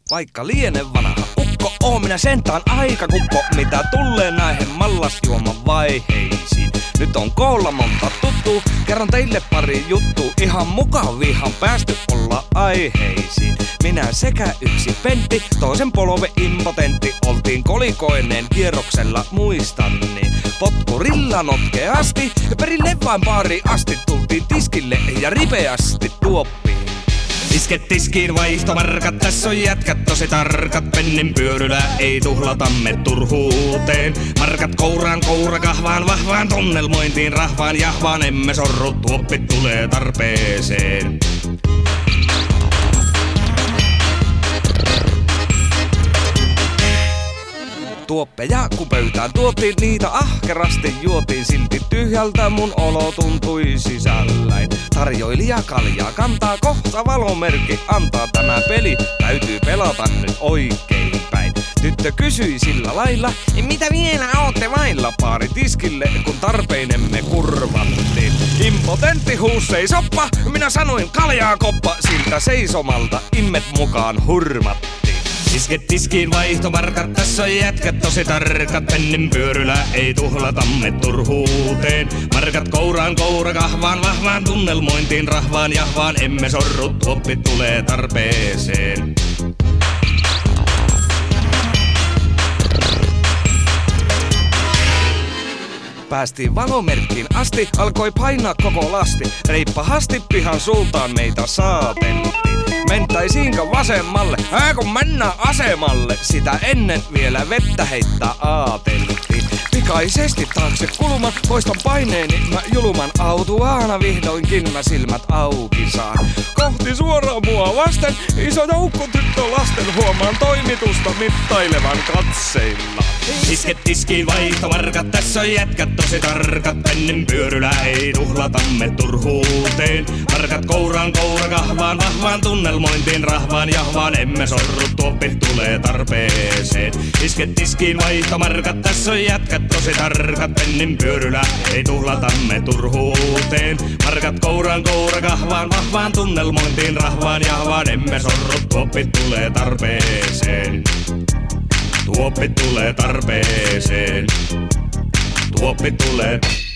Vaikka lienen vanha ukko, oon minä sentään aikakukko, mitä tulee näihin mallasjuoman vaiheisiin. Nyt on koolla monta tuttuu, kerron teille pari juttuu, ihan mukavihan päästy olla aiheisiin. Minä sekä yksi Pentti, toisen polve impotentti, oltiin kolikoineen kierroksella muistan niin. Potkurilla notkeasti, perille vain pari asti, tultiin tiskille ja ripeästi tuoppiin. Isket tiskiin vaihtomarkat, tässä on jätkät tosi tarkat. Pennin pyörylä ei tuhlatamme turhuuteen. Markat kouraan kourakahvaan, vahvaan tunnelmointiin, rahvaan jahvaan emme sorru, tuoppit tulee tarpeeseen. Tuoppeja kun pöytään tuotiin, niitä ahkerasti juotiin, silti tyhjältä mun olo tuntui sisälläin. Tarjoilija kaljaa kantaa, kohta valomerkki antaa, tämä peli täytyy pelata nyt oikein päin. Tyttö kysyi sillä lailla, mitä vielä ootte vailla, paari tiskille kun tarpeinemme kurvattiin. Impotentti huus seisoppa, minä sanoin kaljaa koppa, siltä seisomalta immet mukaan hurmattiin. Isket tiskiin vaihtomarkat, tässä on jätkät tosi tarkat. Pennin pyörylä ei tuhlatamme turhuuteen. Markat kouraan kourakahvaan, vahvaan tunnelmointiin, rahvaan jahvaan emme sorru, tuoppit tulee tarpeeseen. Päästiin valomerkkiin asti, alkoi painaa koko lasti. Reippahasti pihan suuntaan meitä saateltiin. Mentäisiinkö vasemmalle, kun mennään asemalle, sitä ennen vielä vettä heittää aateltiin. Pikaisesti taakse kulman, poistan paineeni, mä julman autuaana vihdoinkin mä silmät auki saan. Kohti suoraan mua vasten, iso joukko tyttölasten, huomaan toimitusta mittailevan katseilla. Isket tiskiin vaihtomarkat, tässä on jätkät tosi tarkat. Pennin pyörylä ei tuhlatamme turhuuteen. Markat kouraan kourakahvaan, vahvaan tunnelmointiin, rahvaan jahvaan emme sorru, tuoppit tulee tarpeeseen. Isket tiskiin vaihtomarkat, tässä on jätkät tosi tarkat. Pennin pyörylä ei tuhlatamme turhuuteen. Markat kouraan kourakahvaan, vahvaan tunnelmointiin, rahvaan jahvaan emme sorru, tuoppit tulee tarpeeseen. Tuoppi tulee tarpeeseen. Tuoppi tulee